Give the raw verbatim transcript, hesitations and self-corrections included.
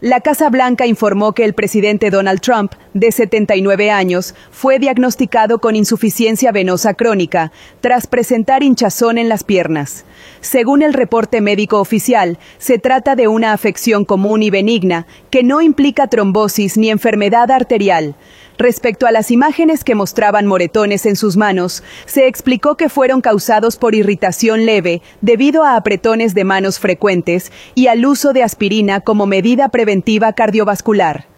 La Casa Blanca informó que el presidente Donald Trump, de setenta y nueve años, fue diagnosticado con insuficiencia venosa crónica tras presentar hinchazón en las piernas. Según el reporte médico oficial, se trata de una afección común y benigna que no implica trombosis ni enfermedad arterial. Respecto a las imágenes que mostraban moretones en sus manos, se explicó que fueron causados por irritación leve debido a apretones de manos frecuentes y al uso de aspirina como medida preventiva cardiovascular.